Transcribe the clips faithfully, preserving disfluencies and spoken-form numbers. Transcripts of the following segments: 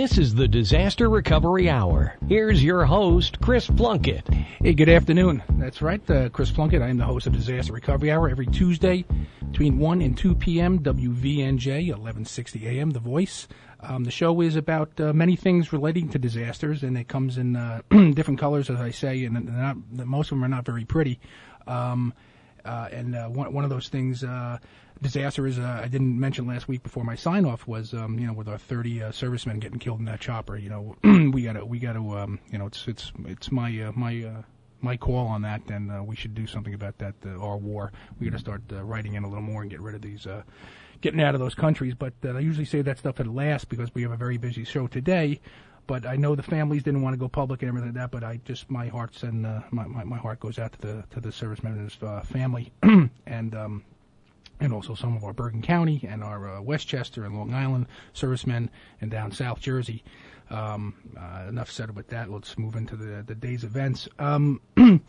This is the Disaster Recovery Hour. Here's your host, Chris Plunkett. Hey, good afternoon. That's right, uh, Chris Plunkett. I am the host of Disaster Recovery Hour every Tuesday between one and two p.m. W V N J, eleven sixty a.m., The Voice. Um, the show is about uh, many things relating to disasters, and it comes in uh, different colors, as I say, and not, most of them are not very pretty. Um, uh, and uh, one, one of those things, uh, disaster is, uh, I didn't mention last week before my sign-off was, um, you know, with our thirty uh, servicemen getting killed in that chopper. You know, we gotta, we gotta, um, you know, it's, it's, it's my, uh, my, uh, my call on that, and uh, we should do something about that. Uh, our war, we got to start uh, writing in a little more and get rid of these, uh, getting out of those countries. But uh, I usually say that stuff at last because we have a very busy show today. But I know the families didn't want to go public and everything like that. But I just my heart's and uh, my, my my heart goes out to the to the servicemen and his uh, family, and um, and also some of our Bergen County and our uh, Westchester and Long Island servicemen and down South Jersey. Um, uh, enough said about that. Let's move into the the day's events. Um,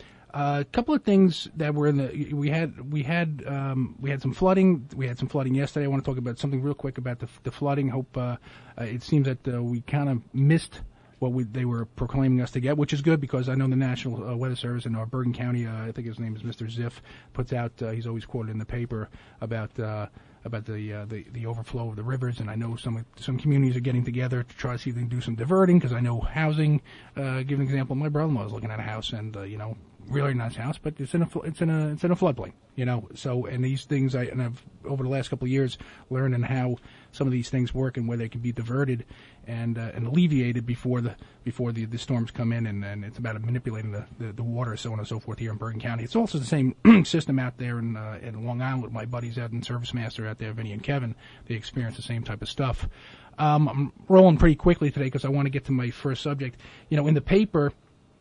a couple of things that were in the we had we had um, we had some flooding. We had some flooding yesterday. I want to talk about something real quick about the the flooding. Hope uh, uh, it seems that uh, we kind of missed what we, they were proclaiming us to get, which is good because I know the National uh, Weather Service in our Bergen County, uh, I think his name is Mister Ziff, puts out. Uh, he's always quoted in the paper about. Uh, about the, uh, the the overflow of the rivers, and I know some some communities are getting together to try to see if they can do some diverting, because I know housing, uh, give an example, my brother-in-law is looking at a house, and, uh, you know, really nice house, but it's in a, it's in a, it's in a floodplain, you know, so, and these things, I, and I've, over the last couple of years, learning how some of these things work and where they can be diverted and, uh, and alleviated before the, before the, the storms come in, and, and it's about manipulating the, the, the water, so on and so forth here in Bergen County. It's also the same system out there in, uh, in Long Island with my buddies out in Service Master out there, Vinny and Kevin. They experience the same type of stuff. Um, I'm rolling pretty quickly today because I want to get to my first subject. You know, in the paper,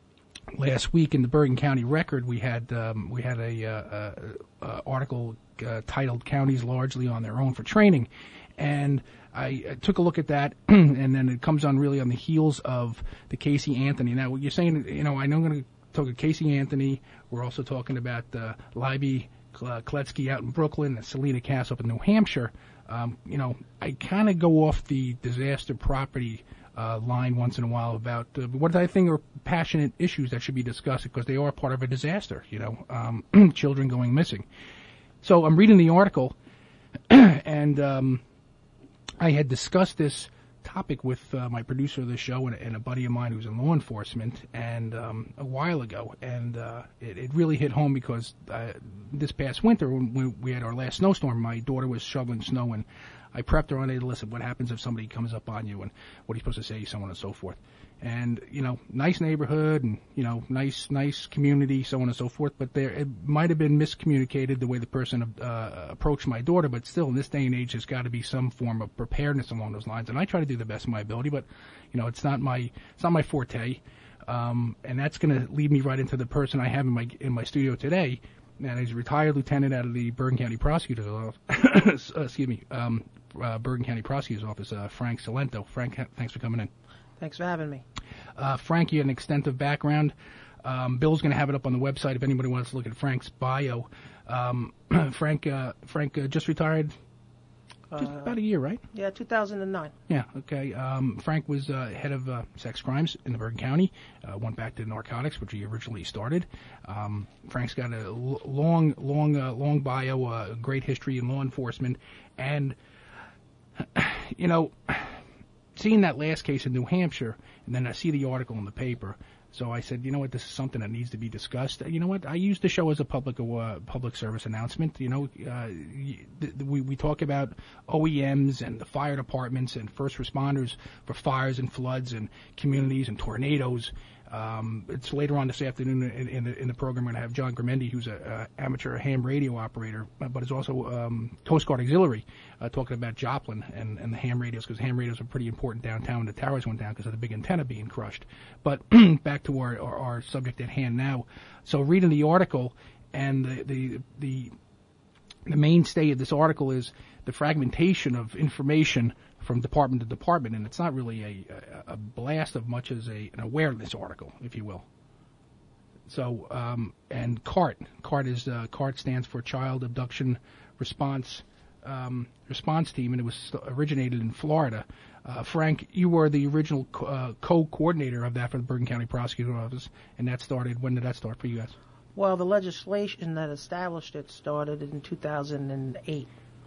last week in the Bergen County Record, we had um, we had a uh, uh, uh, article uh, titled "Counties Largely on Their Own for Training," and I, I took a look at that, and then it comes on really on the heels of the Casey Anthony. Now, what you're saying, you know, I know I'm going to talk about Casey Anthony. We're also talking about uh, Libby Kletsky out in Brooklyn and Selena Cass up in New Hampshire. Um, you know, I kind of go off the disaster property Uh, line once in a while about uh, what I think are passionate issues that should be discussed because they are part of a disaster, you know, um, children going missing. So I'm reading the article, and um, I had discussed this topic with uh, my producer of the show and, and a buddy of mine who's in law enforcement and um, a while ago, and uh, it, it really hit home because uh, this past winter when we had our last snowstorm, my daughter was shoveling snow, and I prepped her on it. Listen, what happens if somebody comes up on you, and what are you supposed to say, so on and so forth. And, you know, nice neighborhood, and, you know, nice, nice community, so on and so forth. But there, it might have been miscommunicated the way the person uh, approached my daughter. But still, in this day and age, there's got to be some form of preparedness along those lines. And I try to do the best of my ability, but, you know, it's not my, it's not my forte. Um, and that's going to lead me right into the person I have in my in my studio today. And he's a retired lieutenant out of the Bergen County Prosecutor's Office. Excuse me, um, uh, Bergen County Prosecutor's Office. Uh, Frank Salento. Frank, thanks for coming in. Thanks for having me. Uh, Frank, you had an extensive background. Um, Bill's going to have it up on the website if anybody wants to look at Frank's bio. Um, Frank, uh, Frank uh, just retired. Just uh, about a year, right? Yeah, two thousand nine. Yeah, okay. Um, Frank was uh, head of uh, sex crimes in the Bergen County, uh, went back to narcotics, which he originally started. Um, Frank's got a l- long, long, uh, long bio, uh, great history in law enforcement. And, you know, seeing that last case in New Hampshire, and then I see the article in the paper, so I said, you know what, this is something that needs to be discussed. You know what, I use the show as a public uh, public service announcement. You know, uh, th- we, we talk about O E Ms and the fire departments and first responders for fires and floods and communities and tornadoes. Um, it's later on this afternoon in, in, the, in the program. We're going to have John Grimendi, who's an amateur ham radio operator, but is also um, Coast Guard Auxiliary, uh, talking about Joplin and, and the ham radios, because ham radios are pretty important downtown when the towers went down because of the big antenna being crushed. But back to our, our, our subject at hand now. So reading the article, and the, the, the, the mainstay of this article is the fragmentation of information from department to department, and it's not really a, a, a blast of much as a, an awareness article, if you will. So, um, and CART, CART is uh, CART stands for Child Abduction Response um, Response Team, and it was originated in Florida. Uh, Frank, you were the original co- uh, co-coordinator of that for the Bergen County Prosecutor's Office, and that started, when did that start for you guys? Well, the legislation that established it started in two thousand eight.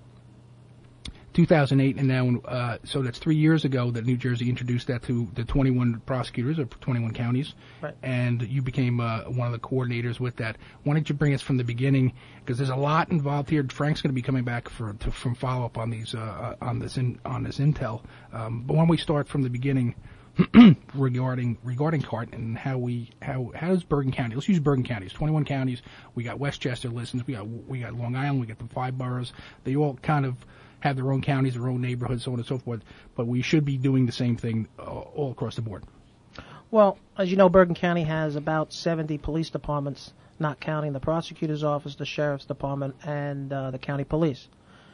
two thousand eight, and now, uh, so that's three years ago that New Jersey introduced that to the twenty-one prosecutors of twenty-one counties, right. And you became uh, one of the coordinators with that. Why don't you bring us from the beginning, because there's a lot involved here. Frank's going to be coming back for to, from follow up on these uh, on this in, on this intel. Um, but why don't we start from the beginning regarding regarding CART and how we how how does Bergen County? Let's use Bergen County. It's twenty-one counties. We got Westchester listens. We got we got Long Island. We got the five boroughs. They all kind of have their own counties, their own neighborhoods, so on and so forth. But we should be doing the same thing uh, all across the board. Well, as you know, Bergen County has about seventy police departments, not counting the prosecutor's office, the sheriff's department, and uh, the county police.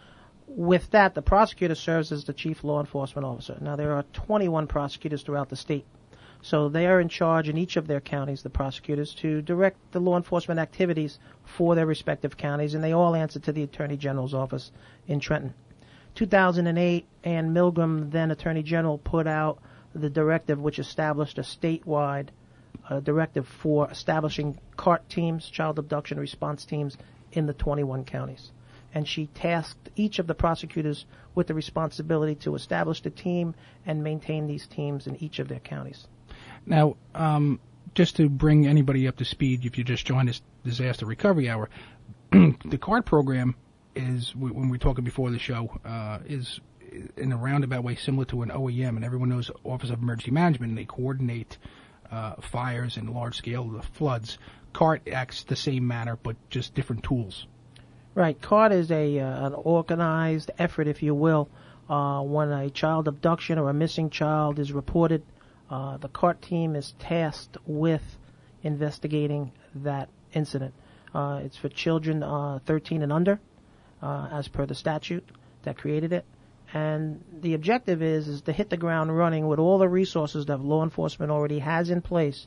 With that, the prosecutor serves as the chief law enforcement officer. Now, there are twenty-one prosecutors throughout the state. So they are in charge in each of their counties, the prosecutors, to direct the law enforcement activities for their respective counties, and they all answer to the Attorney General's office in Trenton. two thousand eight, Ann Milgram, then Attorney General, put out the directive which established a statewide uh, directive for establishing CART teams, child abduction response teams, in the twenty-one counties. And she tasked each of the prosecutors with the responsibility to establish the team and maintain these teams in each of their counties. Now, um, just to bring anybody up to speed, if you just joined this Disaster Recovery Hour, the CART program is, when we were talking before the show, uh, is in a roundabout way similar to an O E M, and everyone knows Office of Emergency Management, and they coordinate uh, fires and large-scale floods. CART acts the same manner, but just different tools. Right. CART is a uh, an organized effort, if you will. Uh, when a child abduction or a missing child is reported, uh, the CART team is tasked with investigating that incident. Uh, it's for children uh, thirteen and under, uh, as per the statute that created it. And the objective is, is to hit the ground running with all the resources that law enforcement already has in place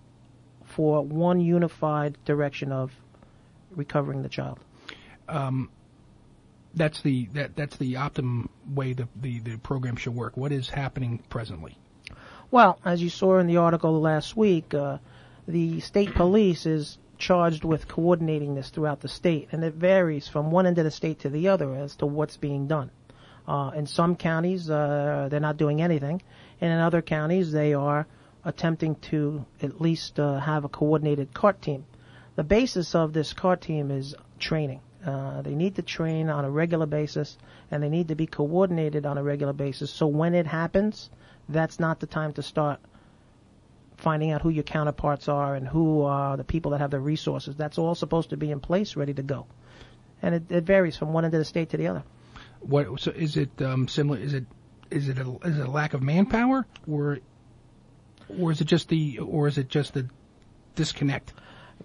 for one unified direction of recovering the child. Um, that's the that that's the optimum way the, the, the program should work. What is happening presently? Well, as you saw in the article last week, uh, the state police is charged with coordinating this throughout the state, and it varies from one end of the state to the other as to what's being done. Uh, in some counties, uh, they're not doing anything, and in other counties, they are attempting to at least uh, have a coordinated CART team. The basis of this CART team is training. Uh, they need to train on a regular basis, and they need to be coordinated on a regular basis. So when it happens, that's not the time to start finding out who your counterparts are and who are the people that have the resources. That's all supposed to be in place, ready to go. And it, it varies from one end of the state to the other. What so is it um, similar? Is it is it a, is it a lack of manpower, or or is it just the or is it just the disconnect?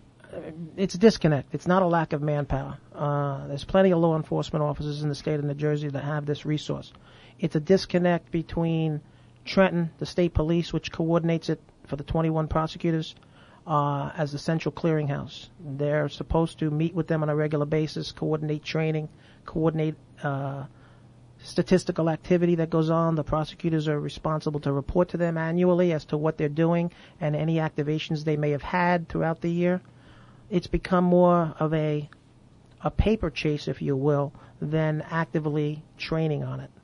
It's a disconnect. It's not a lack of manpower. Uh, there's plenty of law enforcement officers in the state of New Jersey that have this resource. It's a disconnect between Trenton, the state police, which coordinates it for the twenty-one prosecutors, uh, as the central clearinghouse. They're supposed to meet with them on a regular basis, coordinate training, coordinate uh, statistical activity that goes on. The prosecutors are responsible to report to them annually as to what they're doing and any activations they may have had throughout the year. It's become more of a a paper chase, if you will, than actively training on it.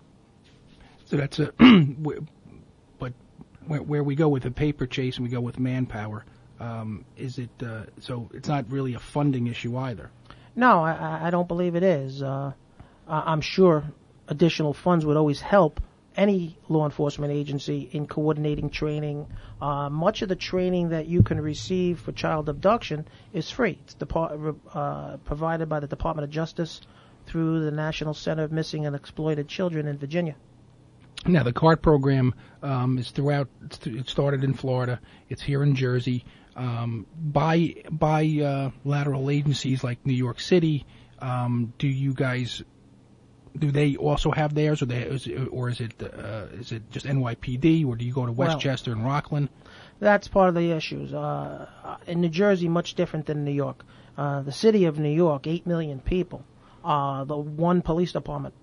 So that's a, but where, where we go with a paper chase and we go with manpower, um, is it, uh, so it's not really a funding issue either? No, I, I don't believe it is. Uh, I'm sure additional funds would always help any law enforcement agency in coordinating training. Uh, much of the training that you can receive for child abduction is free. It's depart- uh, provided by the Department of Justice through the National Center of Missing and Exploited Children in Virginia. Now, the CART program um, is throughout. It started in Florida. It's here in Jersey. Um, by by uh, lateral agencies like New York City, um, do you guys? Do they also have theirs, or they, is it, or is it uh, is it just N Y P D, or do you go to Westchester well, and Rockland? That's part of the issues. Uh, in New Jersey, much different than New York. Uh, the city of New York, eight million people, uh, the one police department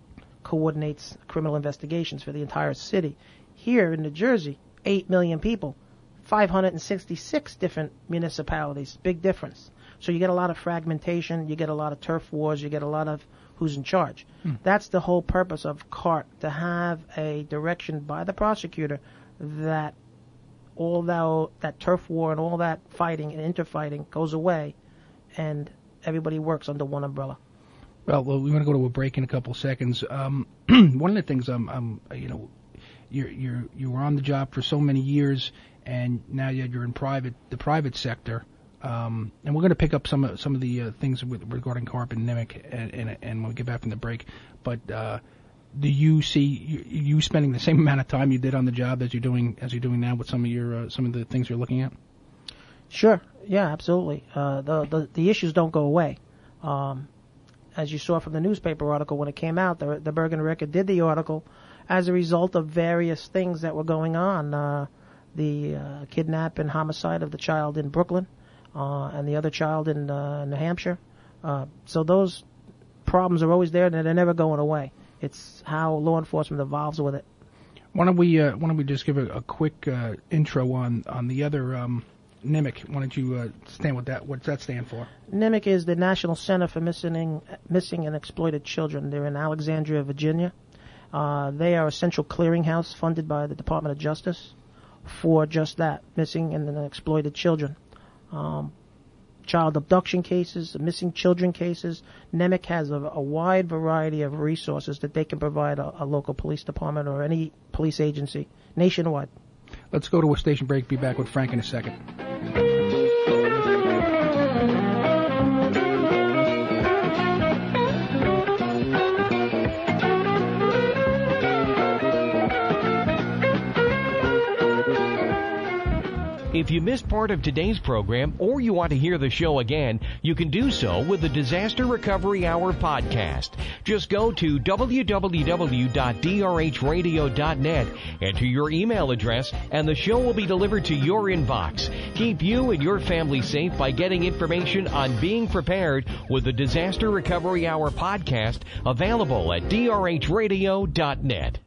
coordinates criminal investigations for the entire city. Here in New Jersey, eight million people, five hundred sixty-six different municipalities. Big difference. So you get a lot of fragmentation, you get a lot of turf wars, you get a lot of who's in charge. Hmm. That's the whole purpose of CART, to have a direction by the prosecutor that all that, that turf war and all that fighting and interfighting goes away, and everybody works under one umbrella. Well, well we want to go to a break in a couple of seconds. Um, one of the things, um, um, you know, you're, you're, you were on the job for so many years, and now you're in private, the private sector. Um, and we're going to pick up some of some of the uh, things with, regarding CART and Nimick, and, and, and when we get back from the break. But uh, do you see you, you spending the same amount of time you did on the job as you're doing as you're doing now with some of your uh, some of the things you're looking at? Sure. Yeah, absolutely. Uh, the, the the issues don't go away. Um, as you saw from the newspaper article when it came out, the, the Bergen Record did the article as a result of various things that were going on. Uh, the uh, kidnap and homicide of the child in Brooklyn. Uh, and the other child in uh, New Hampshire. Uh, so those problems are always there, and they're never going away. It's how law enforcement evolves with it. Why don't we uh, Why don't we just give a, a quick uh, intro on on the other um, Nimick? Why don't you uh, stand with that? What's that stand for? Nimick is the National Center for Missing Missing and Exploited Children. They're in Alexandria, Virginia. Uh, they are a central clearinghouse funded by the Department of Justice for just that, missing and exploited children. Um, child abduction cases, missing children cases. Nimick has a, a wide variety of resources that they can provide a, a local police department or any police agency nationwide. Let's go to a station break. Be back with Frank in a second. If you missed part of today's program or you want to hear the show again, you can do so with the Disaster Recovery Hour podcast. Just go to w w w dot d r h radio dot net, enter your email address, and the show will be delivered to your inbox. Keep you and your family safe by getting information on being prepared with the Disaster Recovery Hour podcast, available at d r h radio dot net.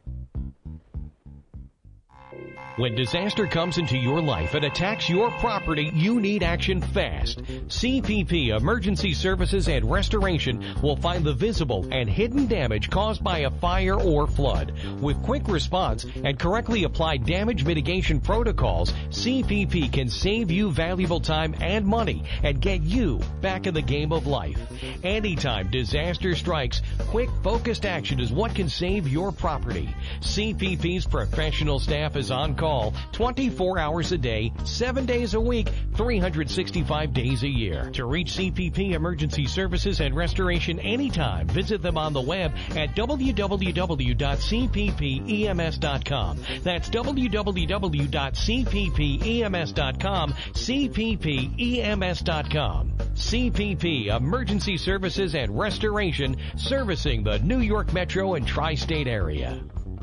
When disaster comes into your life and attacks your property, you need action fast. C P P Emergency Services and Restoration will find the visible and hidden damage caused by a fire or flood. With quick response and correctly applied damage mitigation protocols, C P P can save you valuable time and money and get you back in the game of life. Anytime disaster strikes, quick, focused action is what can save your property. C P P's professional staff is on call twenty-four hours a day, seven days a week, three hundred sixty-five days a year. To reach C P P Emergency Services and Restoration anytime, visit them on the web at w w w dot c p p e m s dot com. That's w w w dot c p p e m s dot com, c p p e m s dot com. C P P Emergency Services and Restoration, servicing the New York Metro and Tri-State area.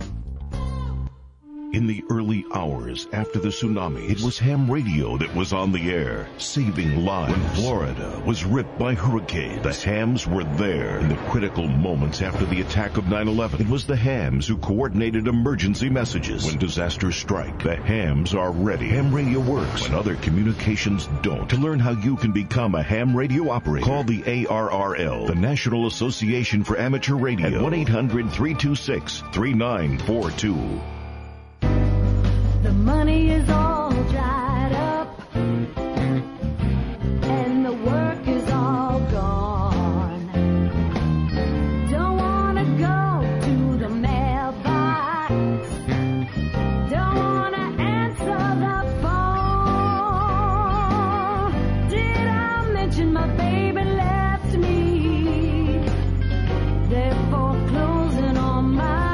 In the early hours after the tsunami, it was ham radio that was on the air, saving lives. When Florida was ripped by hurricanes, the hams were there. In the critical moments after the attack of nine eleven, it was the hams who coordinated emergency messages. When disasters strike, the hams are ready. Ham radio works when other communications don't. To learn how you can become a ham radio operator, call the A R R L, the National Association for Amateur Radio, at one eight hundred three two six three nine four two. The money is all dried up, and the work is all gone. Don't wanna go to the mailbox, don't wanna answer the phone. Did I mention my baby left me? They're foreclosing on my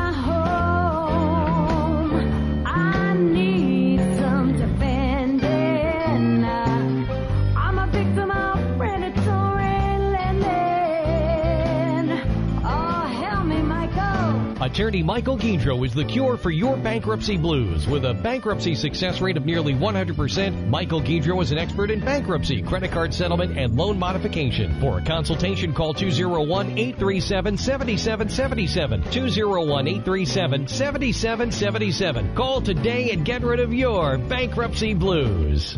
Attorney Michael Guidro is the cure for your bankruptcy blues. With a bankruptcy success rate of nearly one hundred percent, Michael Guidro is an expert in bankruptcy, credit card settlement, and loan modification. For a consultation, call two oh one, eight three seven, seven seven seven seven, two oh one, eight three seven, seven seven seven seven. Call today and get rid of your bankruptcy blues.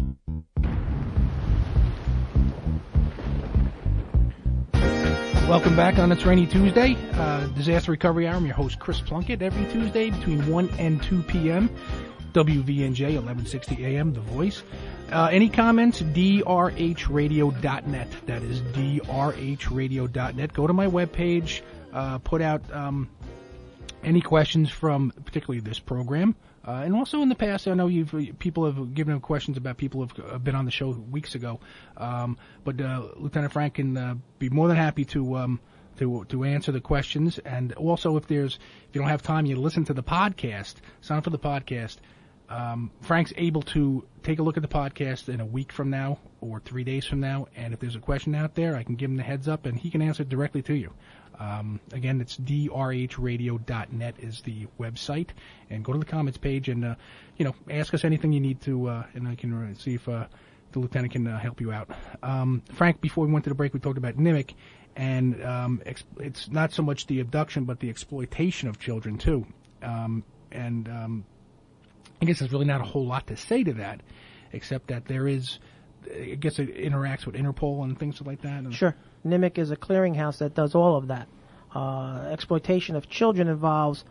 Welcome back on It's Rainy Tuesday, uh, Disaster Recovery Hour. I'm your host, Chris Plunkett, every Tuesday between one and two p.m., W V N J, eleven sixty A M, The Voice. Uh, any comments? D R H radio dot net. That is D R H radio dot net. Go to my webpage, uh, put out um, any questions from particularly this program. Uh, and also in the past, I know you've people have given questions about people who have been on the show weeks ago. Um, but uh, Lieutenant Frank can uh, be more than happy to um, to to answer the questions. And also, if there's if you don't have time, you listen to the podcast. Sign up for the podcast. Um, Frank's able to take a look at the podcast in a week from now or three days from now. And if there's a question out there, I can give him the heads up, and he can answer it directly to you. Um, again, it's D R H radio dot net is the website, and go to the comments page and, uh, you know, ask us anything you need to, uh, and I can uh, see if, uh, the lieutenant can uh, help you out. Um, Frank, before we went to the break, we talked about N M I C, and, um, ex- it's not so much the abduction, but the exploitation of children, too. Um, and, um, I guess there's really not a whole lot to say to that, except that there is, I guess it interacts with Interpol and things like that. And sure. N M I C is a clearinghouse that does all of that. Uh, exploitation of children involves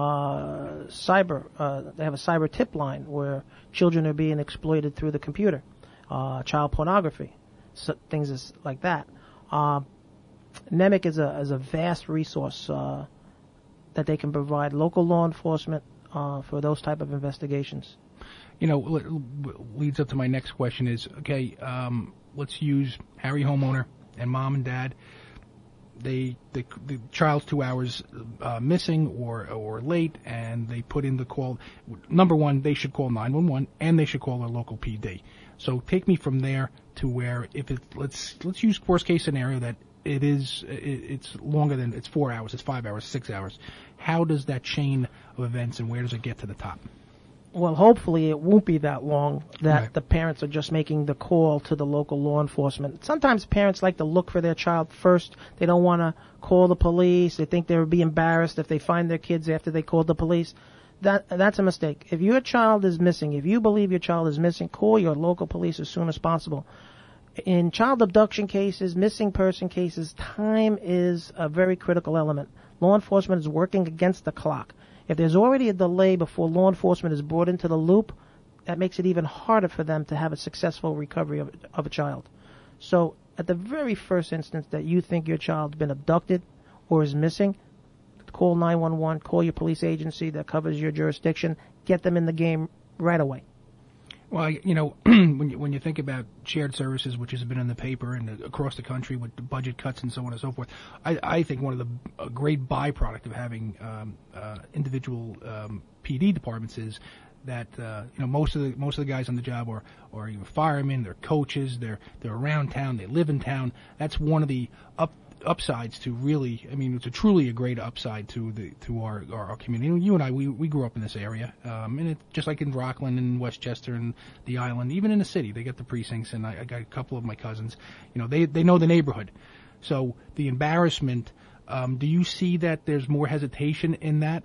uh, cyber. Uh, they have a cyber tip line where children are being exploited through the computer. Uh, child pornography, so, things is like that. Uh, N M I C is a, is a vast resource uh, that they can provide local law enforcement uh, for those type of investigations. You know, leads up to my next question is, okay, um, let's use Harry homeowner and mom and dad. They the, the child's two hours uh, missing or or late, and they put in the call. Number one, they should call nine one one, and they should call their local P D. So take me from there to where if it let's let's use worst case scenario that it is it, it's longer than it's four hours, it's five hours, six hours. How does that chain of events, and where does it get to the top? Well, hopefully it won't be that long that Right. the parents are just making the call to the local law enforcement. Sometimes parents like to look for their child first. They don't want to call the police. They think they would be embarrassed if they find their kids after they called the police. That That's a mistake. If your child is missing, if you believe your child is missing, call your local police as soon as possible. In child abduction cases, missing person cases, time is a very critical element. Law enforcement is working against the clock. If there's already a delay before law enforcement is brought into the loop, that makes it even harder for them to have a successful recovery of, of a child. So at the very first instance that you think your child's been abducted or is missing, call nine one one, call your police agency that covers your jurisdiction, get them in the game right away. Well, you know, when you, when you think about shared services, which has been in the paper and across the country with the budget cuts and so on and so forth, I, I think one of the a great byproduct of having um, uh, individual um, P D departments is that uh, you know most of the most of the guys on the job are are you know, firemen, they're coaches, they're they're around town, they live in town. That's one of the up. upsides to really, I mean, it's a truly a great upside to the to our our, our community. You and I, we we grew up in this area, um, and it's just like in Rockland and Westchester and the island, even in the city, they get the precincts, and I, I got a couple of my cousins. You know, they they know the neighborhood, so the embarrassment. Um, do you see that there's more hesitation in that,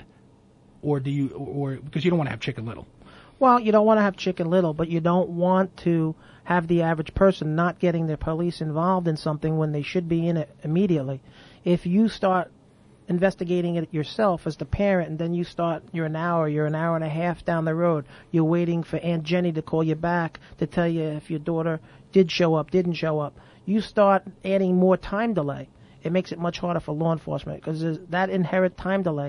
or do you, or because you don't want to have Chicken Little? Well, you don't want to have Chicken Little, but you don't want to have the average person not getting the police involved in something when they should be in it immediately. If you start investigating it yourself as the parent, and then you start, you're an hour, you're an hour and a half down the road, you're waiting for Aunt Jenny to call you back to tell you if your daughter did show up, didn't show up. You start adding more time delay. It makes it much harder for law enforcement because that inherent time delay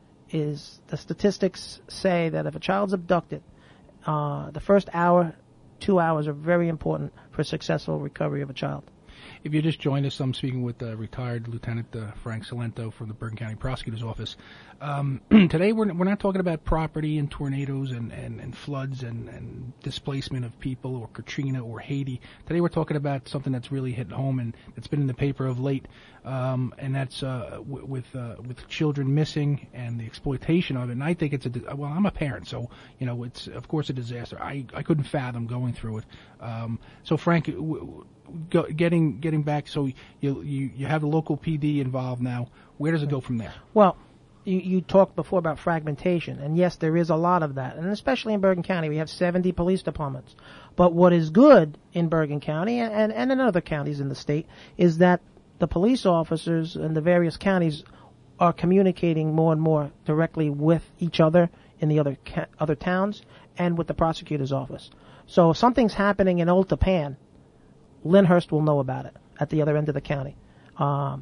is, the statistics say that if a child's abducted, uh, the first hour, two hours are very important for successful recovery of a child. If you just joined us, I'm speaking with uh, retired Lieutenant uh, Frank Salento from the Bergen County Prosecutor's Office. Um, today, we're we're not talking about property and tornadoes and, and, and floods and, and displacement of people or Katrina or Haiti. Today, we're talking about something that's really hit home and that's been in the paper of late, um, and that's uh, w- with uh, with children missing and the exploitation of it. And I think it's a di- well, I'm a parent, so you know it's of course a disaster. I I couldn't fathom going through it. Um, so Frank. W- w- Go, getting getting back, so you, you you have the local P D involved now. Where does it go from there? Well, you, you talked before about fragmentation, and yes, there is a lot of that, and especially in Bergen County, we have seventy police departments. But what is good in Bergen County and, and in other counties in the state is that the police officers in the various counties are communicating more and more directly with each other in the other ca- other towns and with the prosecutor's office. So if something's happening in Old Tappan, Lyndhurst will know about it at the other end of the county. Um,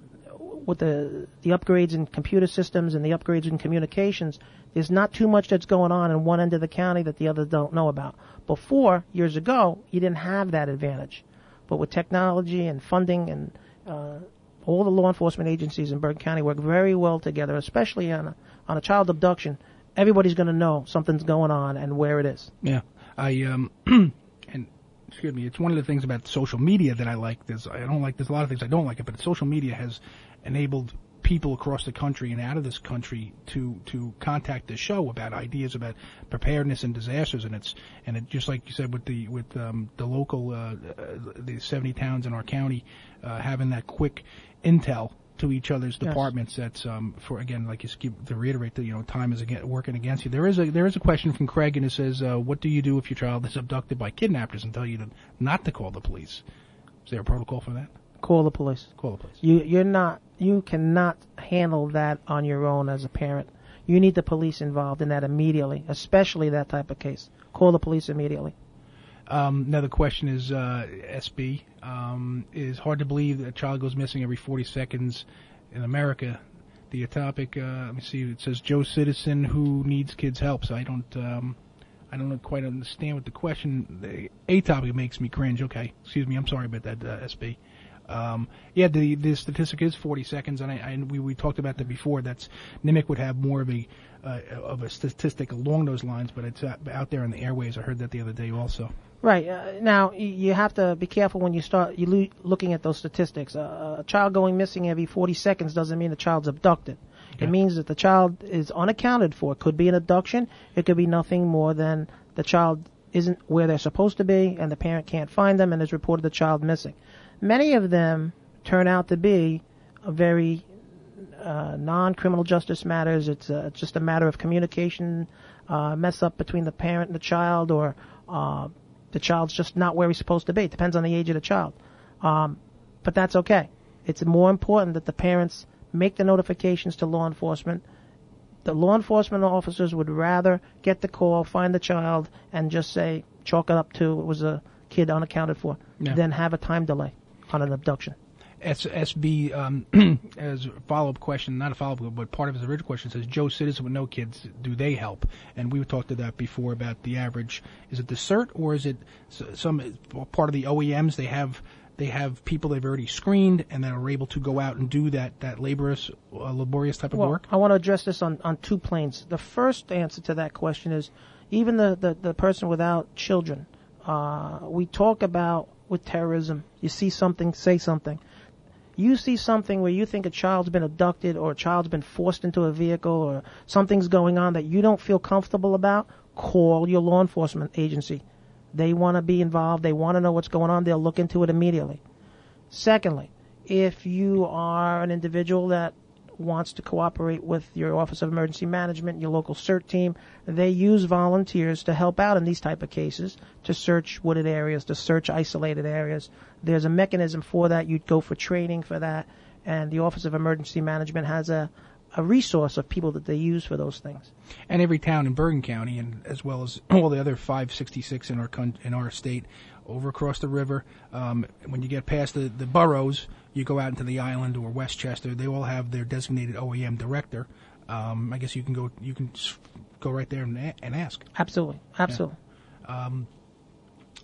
with the the upgrades in computer systems and the upgrades in communications, there's not too much that's going on in one end of the county that the others don't know about. Before, years ago, you didn't have that advantage. But with technology and funding and uh, all the law enforcement agencies in Bergen County work very well together, especially on a, on a child abduction. Everybody's going to know something's going on and where it is. Yeah, I um. and excuse me, it's one of the things about social media that I like. There's, I don't like, there's a lot of things I don't like it, but social media has enabled people across the country and out of this country to, to contact the show about ideas about preparedness and disasters. And it's, and it, just like you said with the, with, um, the local, uh, uh the seventy towns in our county, uh, having that quick intel to each other's departments. Yes. That's um, for again, like you keep to reiterate that you know time is again working against you. There is a there is a question from Craig, and it says, uh, "What do you do if your child is abducted by kidnappers and tell you to not to call the police?" Is there a protocol for that? Call the police. Call the police. You you're not you cannot handle that on your own as a parent. You need the police involved in that immediately, especially that type of case. Call the police immediately. Um, another question is, uh, S B, um, it is hard to believe that a child goes missing every forty seconds in America. The topic, uh, let me see, it says Joe Citizen who needs kids' help. So I don't, um, I don't quite understand what the question, the a topic makes me cringe. Okay, excuse me, I'm sorry about that, uh, S B. Um, yeah, the, the statistic is forty seconds, and I, I we, we talked about that before. That's N M I C would have more of a uh, of a statistic along those lines, but it's uh, out there in the airways. I heard that the other day also. Right. Uh, now, you have to be careful when you start you lo- looking at those statistics. Uh, a child going missing every forty seconds doesn't mean the child's abducted. Okay. It means that the child is unaccounted for. It could be an abduction. It could be nothing more than the child isn't where they're supposed to be, and the parent can't find them and has reported the child missing. Many of them turn out to be a very uh, non-criminal justice matters. It's uh, just a matter of communication, uh, mess up between the parent and the child, or uh, the child's just not where he's supposed to be. It depends on the age of the child. Um, but that's okay. It's more important that the parents make the notifications to law enforcement. The law enforcement officers would rather get the call, find the child, and just say, chalk it up to it was a kid unaccounted for, yeah. than have a time delay on an abduction. S- SB, um, as a follow-up question, not a follow-up, but part of his original question says, Joe Citizen with no kids, do they help? And we talked to that before about the average. Is it the CERT, or is it some part of the O E Ms? They have they have people they've already screened and that are able to go out and do that, that laborious, uh, laborious type of well, work? I want to address this on, on two planes. The first answer to that question is, even the, the, the person without children, uh, we talk about with terrorism, you see something, say something. You see something where you think a child's been abducted or a child's been forced into a vehicle or something's going on that you don't feel comfortable about, call your law enforcement agency. They want to be involved. They want to know what's going on. They'll look into it immediately. Secondly, if you are an individual that wants to cooperate with your Office of Emergency Management, your local CERT team, they use volunteers to help out in these type of cases, to search wooded areas, to search isolated areas. There's a mechanism for that. You'd go for training for that, and the Office of Emergency Management has a, a resource of people that they use for those things. And every town in Bergen County, and as well as all the other five sixty-six in our con- in our state, over across the river, um, when you get past the, the boroughs, you go out into the island or Westchester, they all have their designated O E M director. Um, I guess you can go you can go right there and, and ask. Absolutely, absolutely. Yeah. Um,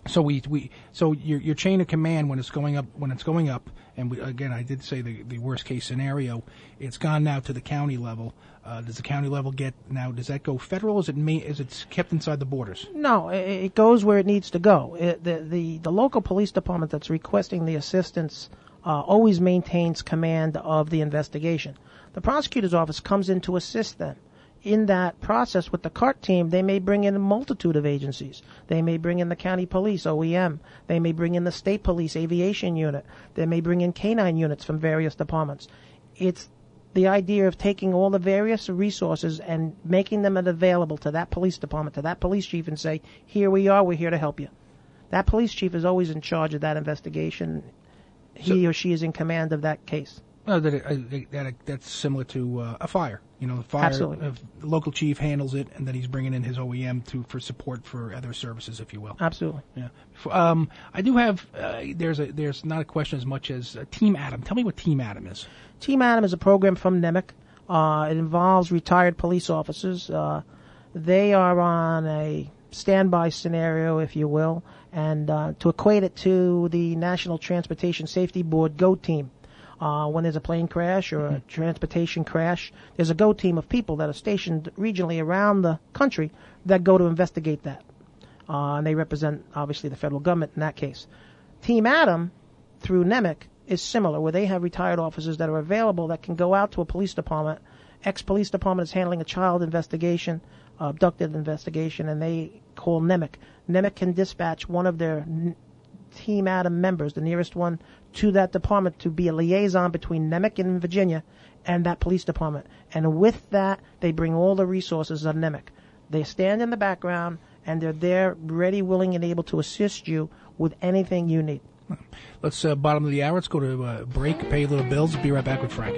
So we we so your your chain of command when it's going up when it's going up, and we, again I did say the the worst case scenario, it's gone now to the county level. Uh, does the county level get now? Does that go federal? Is it ma- is it kept inside the borders? No, it, it goes where it needs to go. It, the the the local police department that's requesting the assistance uh, always maintains command of the investigation. The prosecutor's office comes in to assist them. In that process with the C A R T team, they may bring in a multitude of agencies. They may bring in the county police, O E M. They may bring in the state police aviation unit. They may bring in canine units from various departments. It's the idea of taking all the various resources and making them available to that police department, to that police chief, and say, here we are, we're here to help you. That police chief is always in charge of that investigation. He so, or she is in command of that case. Uh, that, uh, that that's similar to uh, a fire. You know, the fire. Absolutely. Uh, the local chief handles it, and then he's bringing in his O E M to for support for other services, if you will. Absolutely. Yeah. Um, I do have. Uh, there's a there's not a question as much as uh, Team Adam. Tell me what Team Adam is. Team Adam is a program from NEMIC. Uh, it involves retired police officers. Uh, they are on a standby scenario, if you will, and uh, to equate it to the National Transportation Safety Board GO team. Uh, when there's a plane crash or a transportation crash, there's a GO team of people that are stationed regionally around the country that go to investigate that. Uh, and they represent, obviously, the federal government in that case. Team Adam, through NEMIC, is similar, where they have retired officers that are available that can go out to a police department. Ex-police department is handling a child investigation, uh, abducted investigation, and they call NEMIC. NEMIC can dispatch one of their n- Team Adam members, the nearest one, to that department to be a liaison between NEMIC in Virginia and that police department. And with that, they bring all the resources of NEMIC. They stand in the background, and they're there ready, willing, and able to assist you with anything you need. Let's, uh, bottom of the hour, let's go to uh, break, pay a little bills. Be right back with Frank.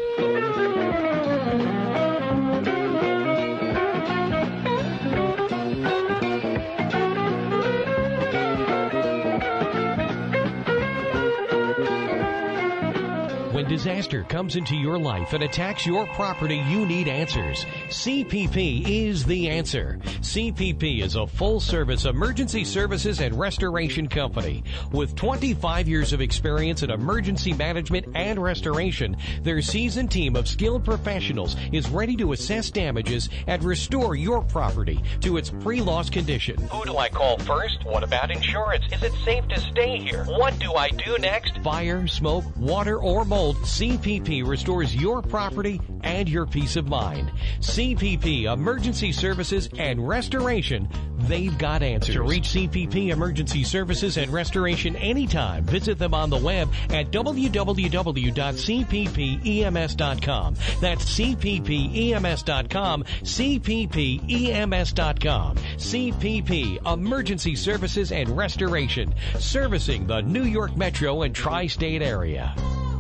When disaster comes into your life and attacks your property, you need answers. C P P is the answer. C P P is a full-service emergency services and restoration company. With twenty-five years of experience in emergency management and restoration, their seasoned team of skilled professionals is ready to assess damages and restore your property to its pre-loss condition. Who do I call first? What about insurance? Is it safe to stay here? What do I do next? Fire, smoke, water, or mold, C P P restores your property and your peace of mind. C P P Emergency Services and Restoration, they've got answers. To reach C P P Emergency Services and Restoration anytime, visit them on the web at w w w dot c p p e m s dot com. That's c p p e m s dot com, c p p e m s dot com. C P P Emergency Services and Restoration, servicing the New York Metro and Tri-State area.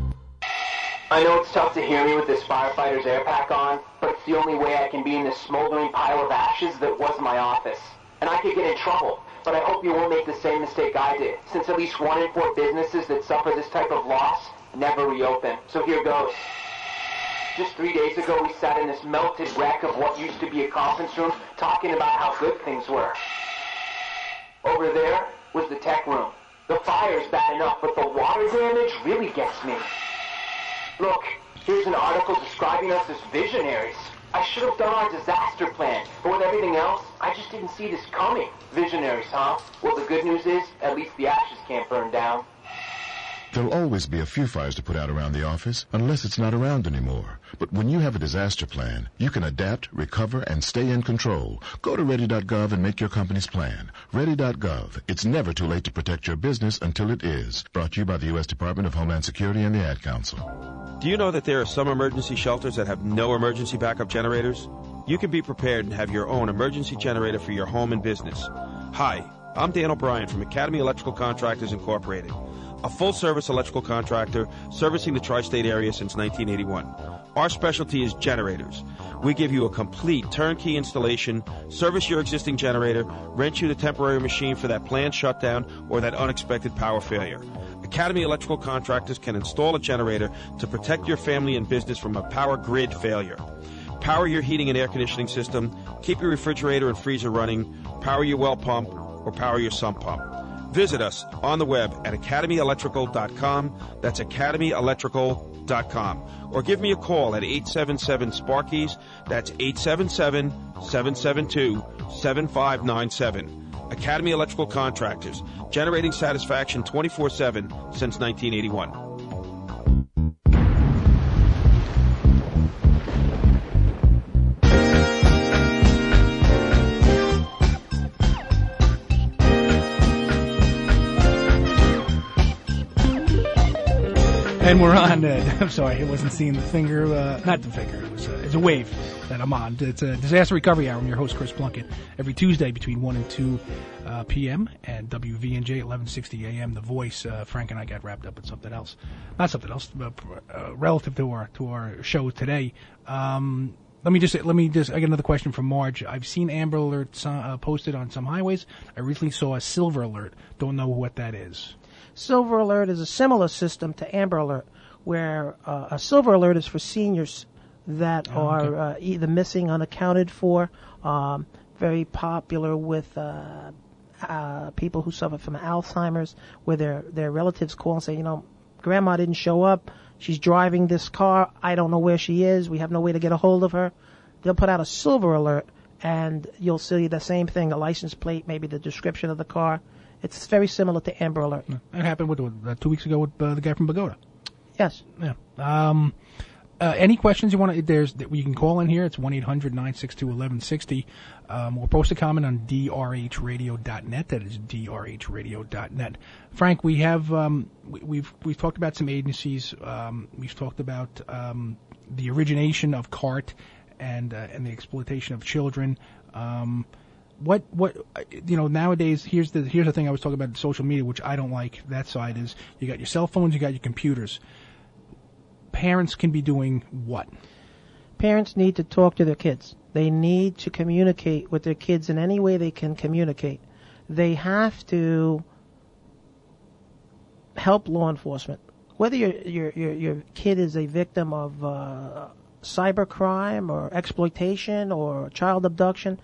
I know it's tough to hear me with this firefighter's air pack on, but it's the only way I can be in this smoldering pile of ashes that was my office. And I could get in trouble, but I hope you won't make the same mistake I did, since at least one in four businesses that suffer this type of loss never reopen. So here goes. Just three days ago, we sat in this melted wreck of what used to be a conference room, talking about how good things were. Over there was the tech room. The fire's bad enough, but the water damage really gets me. Look, here's an article describing us as visionaries. I should have done our disaster plan, but with everything else, I just didn't see this coming. Visionaries, huh? Well, the good news is, at least the ashes can't burn down. There'll always be a few fires to put out around the office, unless it's not around anymore. But when you have a disaster plan, you can adapt, recover, and stay in control. Go to ready dot gov and make your company's plan. ready dot gov. It's never too late to protect your business until it is. Brought to you by the U S Department of Homeland Security and the Ad Council. Do you know that there are some emergency shelters that have no emergency backup generators? You can be prepared and have your own emergency generator for your home and business. Hi, I'm Dan O'Brien from Academy Electrical Contractors Incorporated, a full-service electrical contractor servicing the tri-state area since nineteen eighty-one. Our specialty is generators. We give you a complete turnkey installation, service your existing generator, rent you the temporary machine for that planned shutdown or that unexpected power failure. Academy Electrical Contractors can install a generator to protect your family and business from a power grid failure. Power your heating and air conditioning system, keep your refrigerator and freezer running, power your well pump, or power your sump pump. Visit us on the web at academy electrical dot com. That's academy electrical dot com. Or give me a call at eight seven seven Sparkies. That's eight seven seven, seven seven two, seven five nine seven. Academy Electrical Contractors, generating satisfaction twenty-four seven since nineteen eighty-one. And we're on, uh, I'm sorry, I wasn't seeing the finger, uh, not the finger, it was uh, it's a wave that I'm on. It's a Disaster Recovery Hour. I'm your host, Chris Plunkett, every Tuesday between one and two uh, p.m. and W V N J, eleven sixty a.m. The Voice. Uh, Frank and I got wrapped up with something else. Not something else, but uh, relative to our to our show today. Um, let me just, let me just, I got another question from Marge. I've seen Amber Alerts uh, posted on some highways. I recently saw a Silver Alert. Don't know what that is. Silver Alert is a similar system to Amber Alert, where uh, a Silver Alert is for seniors that Oh, okay. are uh, either missing, unaccounted for, um, very popular with uh, uh, people who suffer from Alzheimer's, where their, their relatives call and say, you know, Grandma didn't show up. She's driving this car. I don't know where she is. We have no way to get a hold of her. They'll put out a Silver Alert, and you'll see the same thing, the license plate, maybe the description of the car. It's very similar to Amber Alert. That happened with, with, uh, two weeks ago with uh, the guy from Pagoda. Yes. Yeah. Um, uh, any questions you want to, there's, you can call in here. It's one eight hundred nine six two eleven sixty. Um, or post a comment on d r h radio dot net. That is d r h radio dot net. Frank, we have, um, we, we've, we've talked about some agencies. Um, we've talked about, um, the origination of CART and, uh, and the exploitation of children. Um, What, what, you know, nowadays, here's the, here's the thing I was talking about, social media, which I don't like. That side is, you got your cell phones, you got your computers. Parents can be doing what? Parents need to talk to their kids. They need to communicate with their kids in any way they can communicate. They have to help law enforcement. Whether your, your, your, your kid is a victim of, uh, cybercrime or exploitation or child abduction,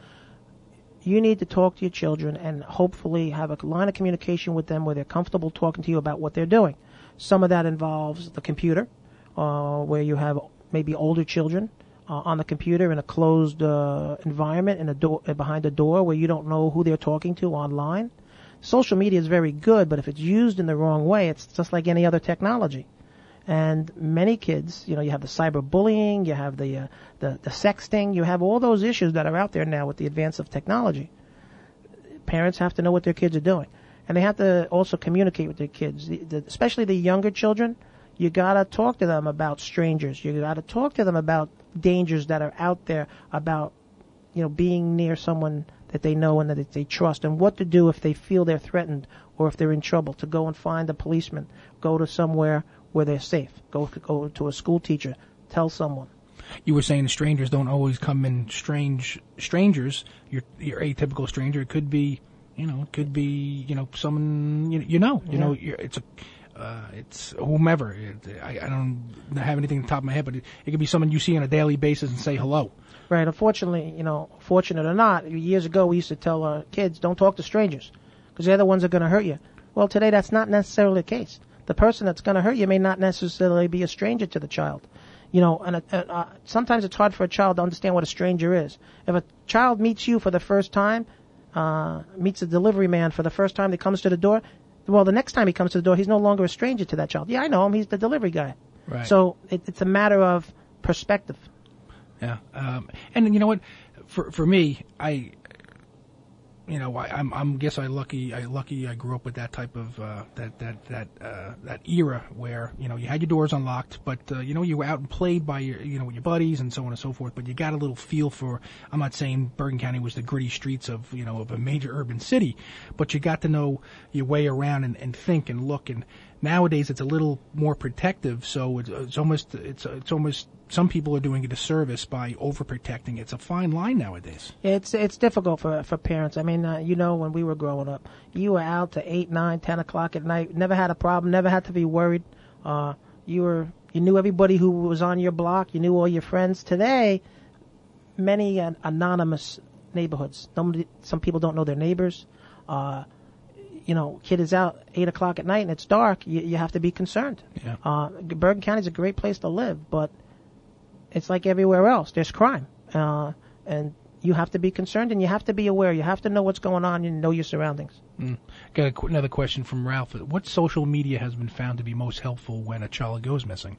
you need to talk to your children and hopefully have a line of communication with them where they're comfortable talking to you about what they're doing. Some of that involves the computer, uh, where you have maybe older children uh, on the computer in a closed uh, environment, in a door, behind a door where you don't know who they're talking to online. Social media is very good, but if it's used in the wrong way, it's just like any other technology. And many kids, you know, you have the cyberbullying, you have the, uh, the the sexting, you have all those issues that are out there now with the advance of technology. Parents have to know what their kids are doing, and they have to also communicate with their kids, the, the, especially the younger children. You gotta talk to them about strangers. You gotta talk to them about dangers that are out there, about, you know, being near someone that they know and that they trust, and what to do if they feel they're threatened or if they're in trouble. To go and find a policeman, go to somewhere where they're safe. Go go to a school teacher. Tell someone. You were saying strangers don't always come in strange strangers. Your your atypical stranger. It could be, you know, it could be, you know, someone you, you know, you Yeah. know, you're, it's a, uh, it's whomever. It, I, I don't have anything on the top of my head, but it, it could be someone you see on a daily basis and say hello. Right. Unfortunately, you know, fortunate or not, years ago we used to tell our kids, don't talk to strangers, because they're the ones that are going to hurt you. Well, today that's not necessarily the case. The person that's going to hurt you may not necessarily be a stranger to the child. You know, and uh, uh, sometimes it's hard for a child to understand what a stranger is. If a child meets you for the first time, uh, meets a delivery man for the first time that comes to the door, well, the next time he comes to the door, he's no longer a stranger to that child. Yeah, I know him. He's the delivery guy. Right. So it, it's a matter of perspective. Yeah. Um, and you know what? For for me, I, you know, I, I'm I'm guess I lucky I lucky I grew up with that type of uh, that that that uh, that era where, you know, you had your doors unlocked, but uh, you know, you were out and played by your, you know, with your buddies and so on and so forth. But you got a little feel for. I'm not saying Bergen County was the gritty streets of, you know, of a major urban city, but you got to know your way around and, and think and look. And nowadays it's a little more protective, so it's, it's almost it's it's almost. Some people are doing a disservice by overprotecting. It's a fine line nowadays. It's it's difficult for for parents. I mean, uh, you know, when we were growing up, you were out to eight, nine, ten o'clock at night. Never had a problem. Never had to be worried. Uh, you were you knew everybody who was on your block. You knew all your friends. Today, many uh, anonymous neighborhoods. Nobody, some people don't know their neighbors. Uh, you know, kid is out eight o'clock at night and it's dark, you, you have to be concerned. Yeah. Uh, Bergen County is a great place to live, but it's like everywhere else. There's crime, uh, and you have to be concerned, and you have to be aware. You have to know what's going on and know your surroundings. Mm. Got a, qu- another question from Ralph. What social media has been found to be most helpful when a child goes missing?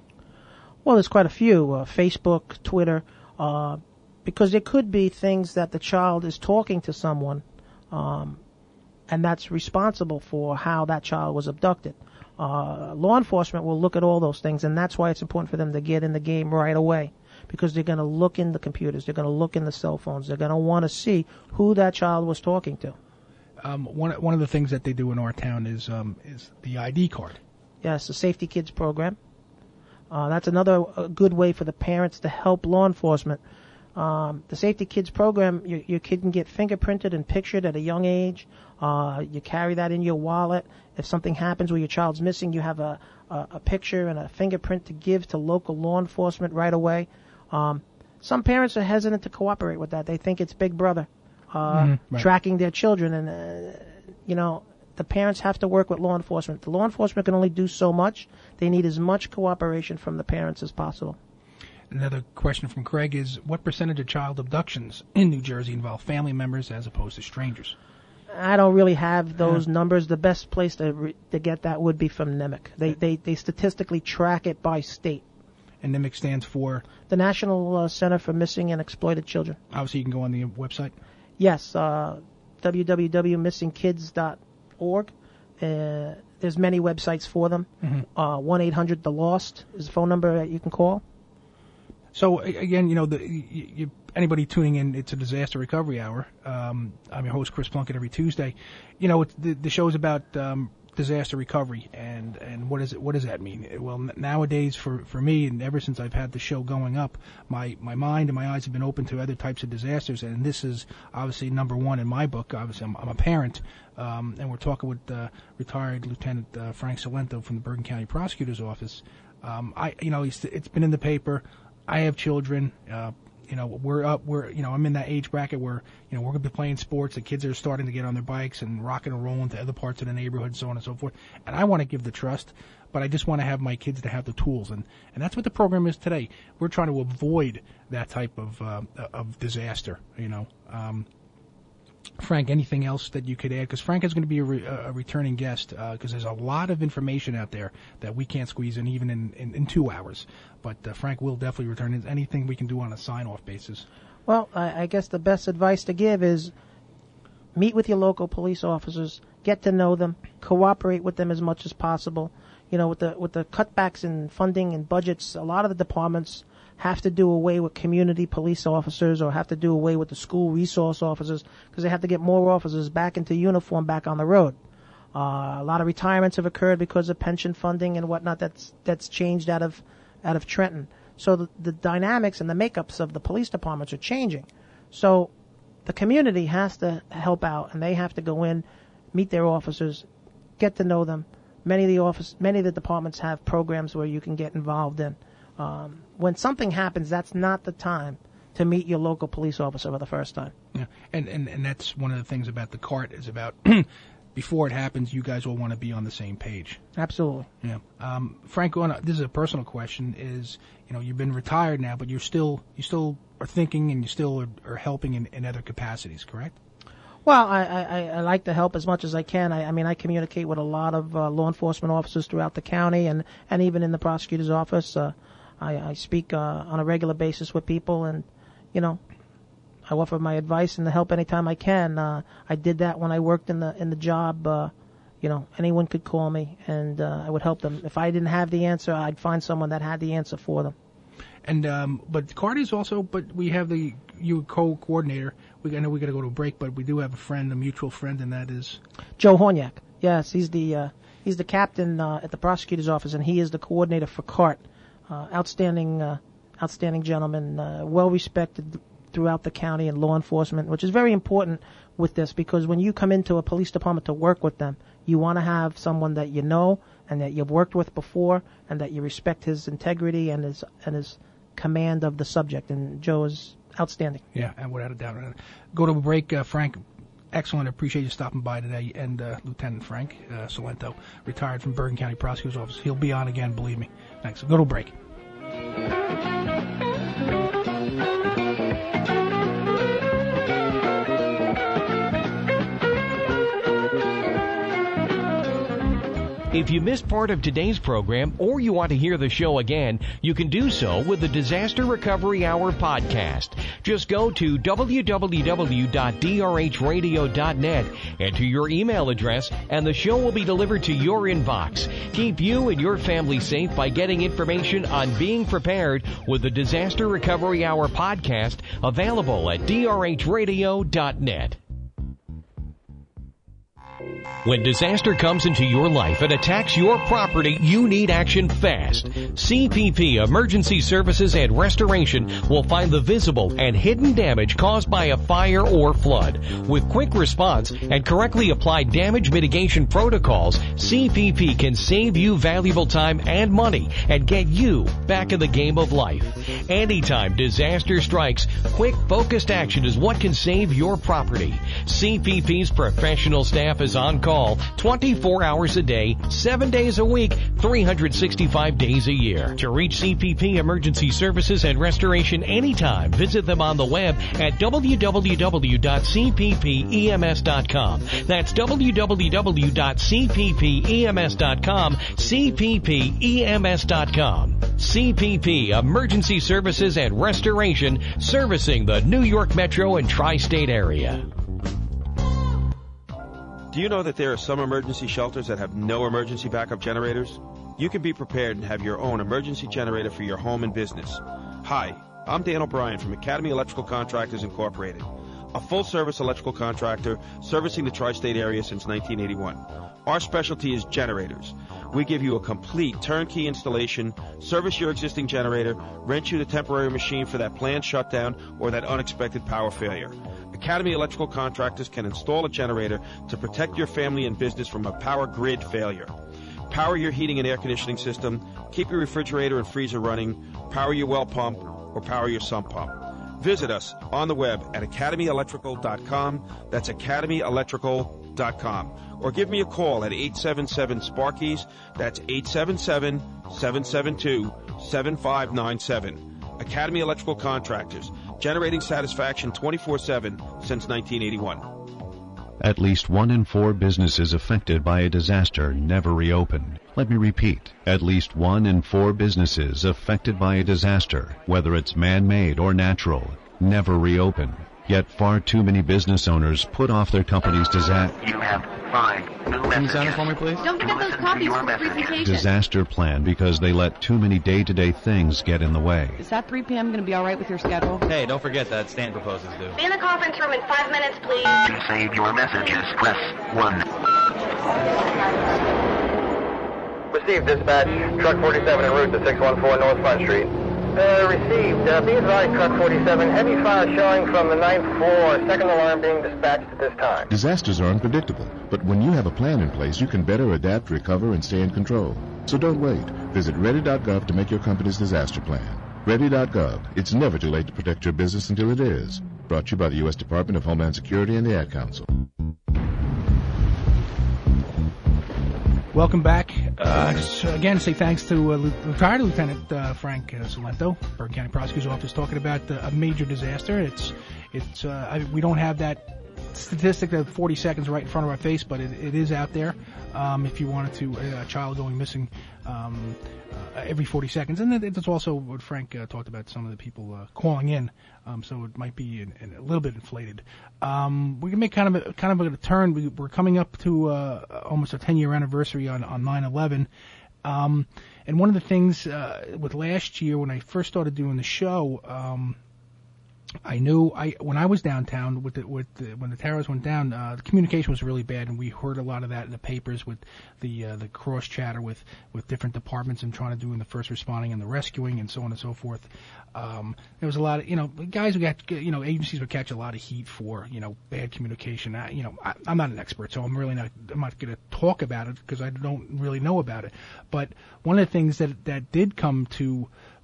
Well, there's quite a few. Uh, Facebook, Twitter, uh, because there could be things that the child is talking to someone, um, and that's responsible for how that child was abducted. Uh, law enforcement will look at all those things, and that's why it's important for them to get in the game right away, because they're going to look in the computers, they're going to look in the cell phones, they're going to want to see who that child was talking to. Um, one one of the things that they do in our town is um, is the I D card. Yes, the Safety Kids program. Uh, that's another uh, good way for the parents to help law enforcement. Um, the Safety Kids program, your, your kid can get fingerprinted and pictured at a young age. Uh, you carry that in your wallet. If something happens where your child's missing, you have a, a, a picture and a fingerprint to give to local law enforcement right away. Um, some parents are hesitant to cooperate with that. They think it's Big Brother uh, Mm-hmm, right. tracking their children. And, uh, you know, the parents have to work with law enforcement. The law enforcement can only do so much. They need as much cooperation from the parents as possible. Another question from Craig is, what percentage of child abductions in New Jersey involve family members as opposed to strangers? I don't really have those yeah. numbers. The best place to re- to get that would be from N M I C. They, they they statistically track it by state. And N M I C stands for? The National uh, Center for Missing and Exploited Children. Obviously, you can go on the website? Yes, uh, w w w dot missing kids dot org. Uh, there's many websites for them. Mm-hmm. Uh, one eight hundred the lost is the phone number that you can call. So, again, you know, the, you, you, anybody tuning in, it's a Disaster Recovery Hour. Um, I'm your host, Chris Plunkett, every Tuesday. You know, it's, the, the show's about um, disaster recovery, and, and what is it? What does that mean? Well, n- nowadays, for, for me, and ever since I've had the show going up, my, my mind and my eyes have been open to other types of disasters, and this is obviously number one in my book. Obviously, I'm, I'm a parent, um, and we're talking with uh, retired Lieutenant uh, Frank Salento from the Bergen County Prosecutor's Office. Um, I, you know, it's, it's been in the paper. I have children. Uh, you know, we're up. We're, you know, I'm in that age bracket where, you know, we're going to be playing sports. The kids are starting to get on their bikes and rocking and rolling to other parts of the neighborhood, and so on and so forth. And I want to give the trust, but I just want to have my kids to have the tools, and, and that's what the program is today. We're trying to avoid that type of uh, of disaster. You know, um, Frank, anything else that you could add? Because Frank is going to be a, re- a returning guest, because uh, there's a lot of information out there that we can't squeeze in even in, in, in two hours. But uh, Frank will definitely return. Is anything we can do on a sign-off basis? Well, I, I guess the best advice to give is meet with your local police officers, get to know them, cooperate with them as much as possible. You know, with the with the cutbacks in funding and budgets, a lot of the departments have to do away with community police officers or have to do away with the school resource officers because they have to get more officers back into uniform, back on the road. Uh, a lot of retirements have occurred because of pension funding and whatnot that's that's changed out of out of Trenton. So the, the dynamics and the makeups of the police departments are changing. So the community has to help out, and they have to go in, meet their officers, get to know them. Many of the office, many of the departments have programs where you can get involved in. Um, when something happens, that's not the time to meet your local police officer for the first time. Yeah, and, and, and that's one of the things about the CART is about before it happens, you guys all want to be on the same page. Absolutely. Yeah. Um, Frank, this is a personal question. Is you know you've been retired now, but you're still you still are thinking and you still are, are helping in, in other capacities, correct? Well, I, I, I like to help as much as I can. I, I mean, I communicate with a lot of uh, law enforcement officers throughout the county and, and even in the prosecutor's office. Uh, I, I speak uh, on a regular basis with people, and, you know, I offer my advice and the help anytime I can. Uh, I did that when I worked in the in the job. Uh, you know, anyone could call me, and uh, I would help them. If I didn't have the answer, I'd find someone that had the answer for them. And um, but CART is also, but we have the you co-coordinator. We I know we got to go to a break, but we do have a friend, a mutual friend, and that is Joe Horniak. Yes, he's the uh, he's the captain uh, at the prosecutor's office, and he is the coordinator for CART. Uh, outstanding, uh, outstanding gentleman, uh, well respected throughout the county and law enforcement, which is very important with this because when you come into a police department to work with them, you want to have someone that you know and that you've worked with before, and that you respect his integrity and his and his command of the subject. And Joe is outstanding. Yeah, and without a doubt. Go to a break, uh, Frank. excellent. I appreciate you stopping by today. And uh, Lieutenant Frank uh, Salento, retired from Bergen County Prosecutor's Office. He'll be on again, believe me. Thanks. Go to a break. If you missed part of today's program or you want to hear the show again, you can do so with the Disaster Recovery Hour podcast. Just go to w w w dot d r h radio dot net, enter your email address, and the show will be delivered to your inbox. Keep you and your family safe by getting information on being prepared with the Disaster Recovery Hour podcast, available at d r h radio dot net. When disaster comes into your life and attacks your property, you need action fast. C P P Emergency Services and Restoration will find the visible and hidden damage caused by a fire or flood. With quick response and correctly applied damage mitigation protocols, C P P can save you valuable time and money and get you back in the game of life. Anytime disaster strikes, quick, focused action is what can save your property. C P P's professional staff is on call twenty-four hours a day, seven days a week, three hundred sixty-five days a year. To reach C P P Emergency Services and Restoration anytime, visit them on the web at w w w dot c p p e m s dot com. That's w w w dot c p p e m s dot com, c p p e m s dot com. C P P Emergency Services and Restoration, servicing the New York Metro and Tri-State area. Do you know that there are some emergency shelters that have no emergency backup generators? You can be prepared and have your own emergency generator for your home and business. Hi, I'm Dan O'Brien from Academy Electrical Contractors Incorporated, a full-service electrical contractor servicing the tri-state area since nineteen eighty-one. Our specialty is generators. We give you a complete turnkey installation, service your existing generator, rent you the temporary machine for that planned shutdown or that unexpected power failure. Academy Electrical Contractors can install a generator to protect your family and business from a power grid failure. Power your heating and air conditioning system, keep your refrigerator and freezer running, power your well pump, or power your sump pump. Visit us on the web at academy electrical dot com. That's academy electrical dot com. Or give me a call at eight seven seven Sparkies. That's eight seven seven, seven seven two, seven five nine seven. Academy Electrical Contractors, generating satisfaction twenty-four seven since nineteen eighty-one. At least one in four businesses affected by a disaster never reopen. Let me repeat. At least one in four businesses affected by a disaster, whether it's man-made or natural, never reopen. Yet far too many business owners put off their company's disaster. You have five new Can you sign it for me, please? Don't forget those copies for the presentation. Disaster plan because they let too many day-to-day things get in the way. Is that three p.m. going to be all right with your schedule? Hey, don't forget that Stan proposes due. Be in the conference room in five minutes, please. To save your messages, press one. Received, dispatch. Truck forty-seven en route to six one four North Front Street. Uh, received. Uh, be advised, Truck forty-seven. Heavy fire showing from the ninth floor. Second alarm being dispatched at this time. Disasters are unpredictable, but when you have a plan in place, you can better adapt, recover, and stay in control. So don't wait. Visit ready dot gov to make your company's disaster plan. ready dot gov. It's never too late to protect your business until it is. Brought to you by the U S Department of Homeland Security and the Ad Council. Welcome back. Uh, so again, say thanks to uh, retired Lieutenant uh, Frank uh, Salento, Bergen County Prosecutor's Office, talking about uh, a major disaster. It's, it's. Uh, I, we don't have that statistic of forty seconds right in front of our face, but it, it is out there. Um, if you wanted to, uh, a child going missing um, uh, every forty seconds, and that's also what Frank uh, talked about. Some of the people uh, calling in, um, so it might be in, in a little bit inflated. Um, we can make kind of a, kind of a turn. We, we're coming up to uh, almost a ten-year anniversary on on nine eleven. Um, and one of the things uh, with last year when I first started doing the show. Um, I knew I when I was downtown with the, with the, when the towers went down, uh, the communication was really bad, and we heard a lot of that in the papers with the uh, the cross chatter with, with different departments and trying to do in the first responding and the rescuing and so on and so forth. Um, there was a lot of you know guys who got you know agencies would catch a lot of heat for you know bad communication. I, you know I, I'm not an expert, so I'm really not I'm not going to talk about it because I don't really know about it. But one of the things that that did come to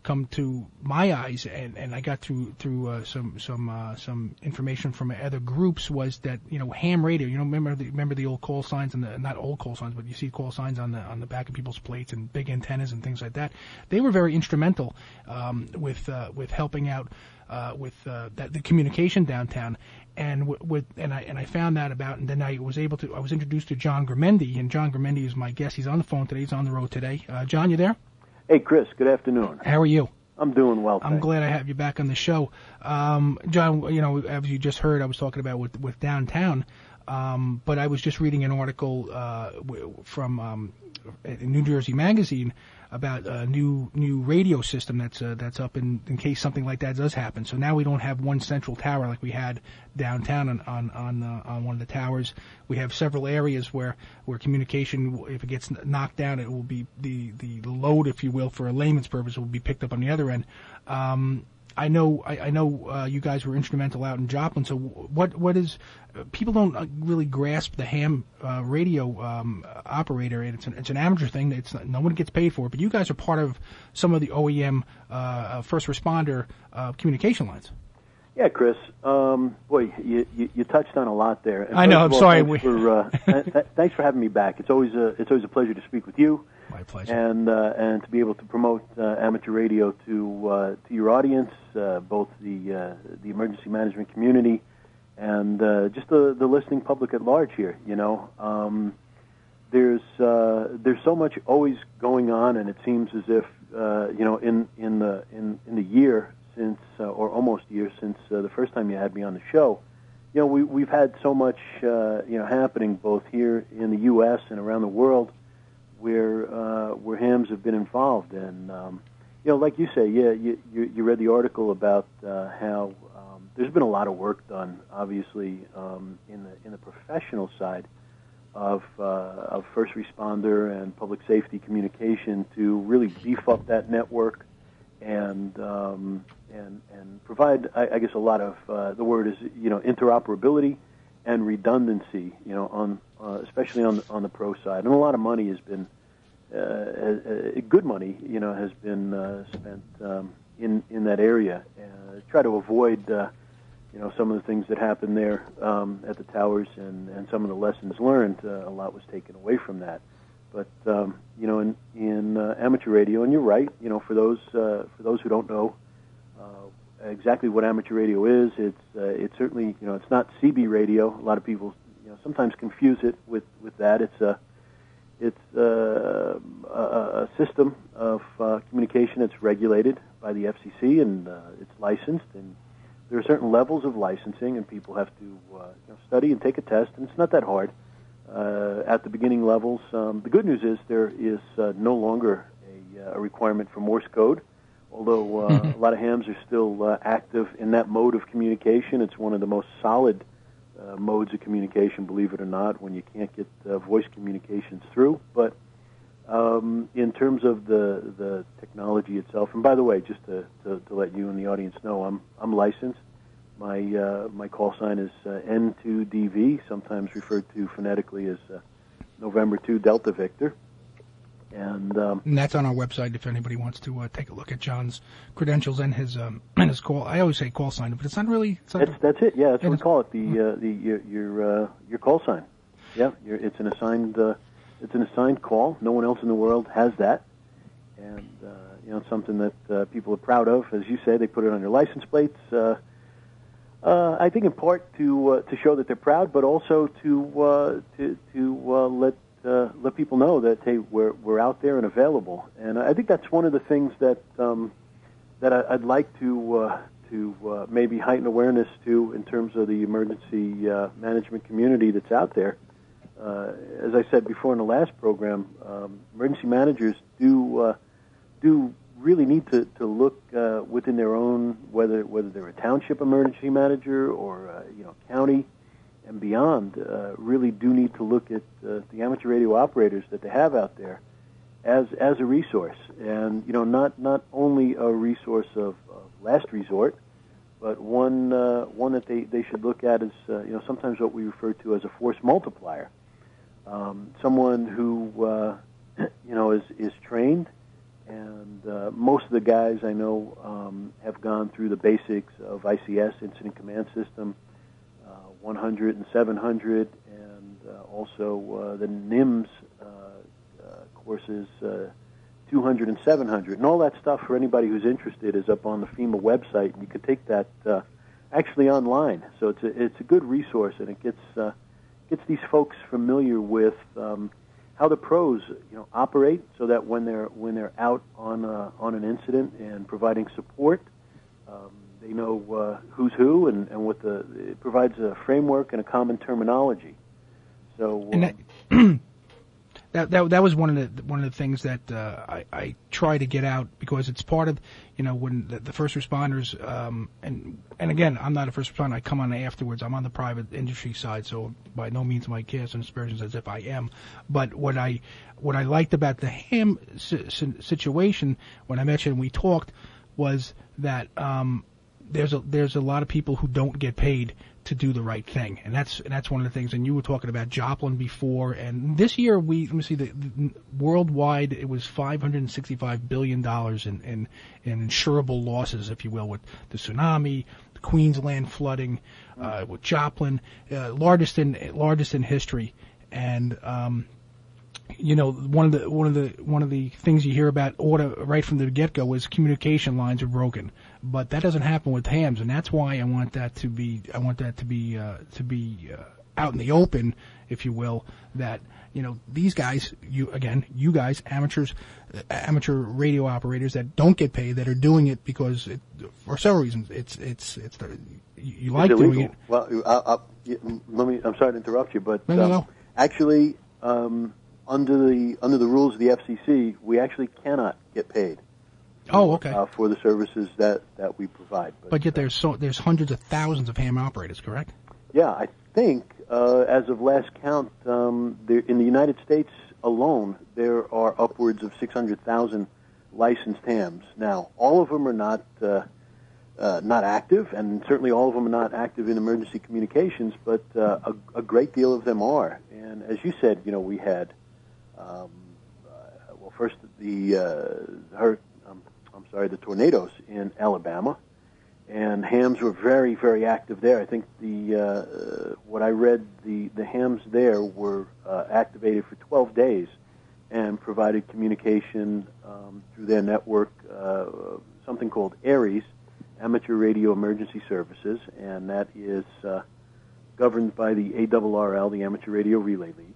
come to my eyes, and, and I got through through uh, some some uh, some information from other groups, was that you know ham radio. You know, remember the remember the old call signs and the not old call signs, but you see call signs on the on the back of people's plates and big antennas and things like that. They were very instrumental um, with uh, with helping out uh, with uh, that, the communication downtown. And w- with and I and I found that about, and then I was able to I was introduced to John Grimendi, and John Grimendi is my guest. He's on the phone today. He's on the road today. Uh, John, you there? Hey, Chris. Good afternoon. How are you? I'm doing well. I'm thanks. glad I have you back on the show, um, John. You know, as you just heard, I was talking about with with downtown, um, but I was just reading an article uh, w- from um, New Jersey Magazine about a new new radio system that's uh, that's up in in case something like that does happen. So now we don't have one central tower like we had downtown on on on, uh, on one of the towers. We have several areas where where communication, if it gets knocked down, it will be the the load, if you will, for a layman's purpose, will be picked up on the other end. Um, I know, I, I know uh, you guys were instrumental out in Joplin. So what, what is? Uh, people don't uh, really grasp the ham uh, radio um, operator, and it's an, it's an amateur thing. It's not, no one gets paid for it. But you guys are part of some of the O E M uh, first responder uh, communication lines. Yeah, Chris. Um, boy, you, you you touched on a lot there. And I know. I'm all, sorry. Thanks for, uh, th- th- thanks for having me back. It's always a it's always a pleasure to speak with you. My pleasure. And uh, and to be able to promote uh, amateur radio to uh, to your audience, uh, both the uh, the emergency management community and uh, just the the listening public at large here. You know, um, there's uh, there's so much always going on, and it seems as if uh, you know in in the in in the year since uh, or almost a year since uh, the first time you had me on the show, you know we we've had so much uh, you know happening both here in the U S and around the world, where uh, where hams have been involved. And um, you know, like you say, yeah, you you, you read the article about uh, how um, there's been a lot of work done, obviously, um, in the in the professional side of uh, of first responder and public safety communication to really beef up that network and um, and and provide, I, I guess, a lot of uh, the word is you know interoperability and redundancy, you know, on uh, especially on the, on the pro side, and a lot of money has been, uh, uh, good money, you know, has been uh, spent um, in in that area. Uh, try to avoid, uh, you know, some of the things that happened there um, at the towers, and, and some of the lessons learned. Uh, a lot was taken away from that. But um, you know, in in uh, amateur radio, and you're right, you know, for those uh, for those who don't know exactly what amateur radio is, it's uh, it's certainly, you know, it's not C B radio. A lot of people, you know, sometimes confuse it with, with that. It's a it's a, a, a system of uh, communication that's regulated by the F C C, and uh, it's licensed, and there are certain levels of licensing, and people have to uh, you know, study and take a test, and it's not that hard. Uh, at the beginning levels, um, the good news is there is uh, no longer a, a requirement for Morse code. Although uh, mm-hmm. a lot of hams are still uh, active in that mode of communication. It's one of the most solid uh, modes of communication, believe it or not, when you can't get uh, voice communications through. But um, in terms of the the technology itself, and by the way, just to, to, to let you and the audience know, I'm I'm licensed. My uh, my call sign is uh, N two D V, sometimes referred to phonetically as uh, November two Delta Victor. And, um, and that's on our website if anybody wants to uh, take a look at John's credentials and his um, and his call. I always say call sign, but it's not really. It's not that's, that's it. Yeah, that's what we call it. The uh, the your your, uh, your call sign. Yeah, you're, it's an assigned uh, it's an assigned call. No one else in the world has that, and uh, you know, it's something that uh, people are proud of. As you say, they put it on their license plates. Uh, uh, I think in part to uh, to show that they're proud, but also to uh, to to uh, let. Uh, let people know that, hey, we're we're out there and available, and I think that's one of the things that um, that I, I'd like to uh, to uh, maybe heighten awareness to in terms of the emergency uh, management community that's out there. Uh, as I said before in the last program, um, emergency managers do uh, do really need to to look uh, within their own, whether whether they're a township emergency manager or uh, you know county and beyond, uh, really do need to look at uh, the amateur radio operators that they have out there as as a resource, and you know, not not only a resource of, of last resort, but one uh, one that they, they should look at as uh, you know sometimes what we refer to as a force multiplier, um, someone who uh, you know is is trained and uh, most of the guys I know um, have gone through the basics of I C S, Incident Command System, uh, one hundred and seven hundred, and uh, also uh, the N I M S uh, uh, courses, uh, two hundred and seven hundred. And all that stuff, for anybody who's interested, is up on the FEMA website, and you can take that uh, actually online. So it's a, it's a good resource, and it gets uh, gets these folks familiar with um, how the pros, you know, operate, so that when they're when they're out on a, on an incident and providing support, um, they know uh, who's who, and, and what the it provides a framework and a common terminology. So. Um, and that, that that that was one of the one of the things that uh, I, I try to get out, because it's part of, you know, when the, the first responders um, and and again, I'm not a first responder. I come on afterwards. I'm on the private industry side, so by no means am I casting aspersions as if I am. But what I what I liked about the Ham situation when I met you and we talked was that um, there's a there's a lot of people who don't get paid to do the right thing, and that's and that's one of the things. And you were talking about Joplin before, and this year we let me see the, the worldwide it was five hundred sixty-five billion dollars in, in in insurable losses, if you will, with the tsunami, the Queensland flooding, uh, with Joplin, uh, largest in largest in history, and um, you know, one of the one of the one of the things you hear about order right from the get-go is communication lines are broken, but that doesn't happen with hams, and that's why I want that to be I want that to be uh, to be uh, out in the open, if you will. That, you know, these guys, you again, you guys, amateurs, uh, amateur radio operators that don't get paid, that are doing it because it, for several reasons. It's it's it's the, you, you like it's doing it. Well, I'll, I'll, let me. I'm sorry to interrupt you, but no, no, um, no. actually. Um, Under the under the rules of the F C C, we actually cannot get paid. Oh, okay. Uh, for the services that, that we provide. But, but yet there's so there's hundreds of thousands of ham operators, correct? Yeah, I think uh, as of last count, um, there, in the United States alone, there are upwards of six hundred thousand licensed hams. Now, all of them are not uh, uh, not active, and certainly all of them are not active in emergency communications. But uh, a, a great deal of them are. And as you said, you know, we had. Um, uh, well, first the uh, her, um, I'm sorry, the tornadoes in Alabama, and hams were very, very active there. I think the uh, what I read, the the hams there were uh, activated for twelve days and provided communication um, through their network, uh, something called ARES, Amateur Radio Emergency Services, and that is uh, governed by the A R R L, the Amateur Radio Relay League.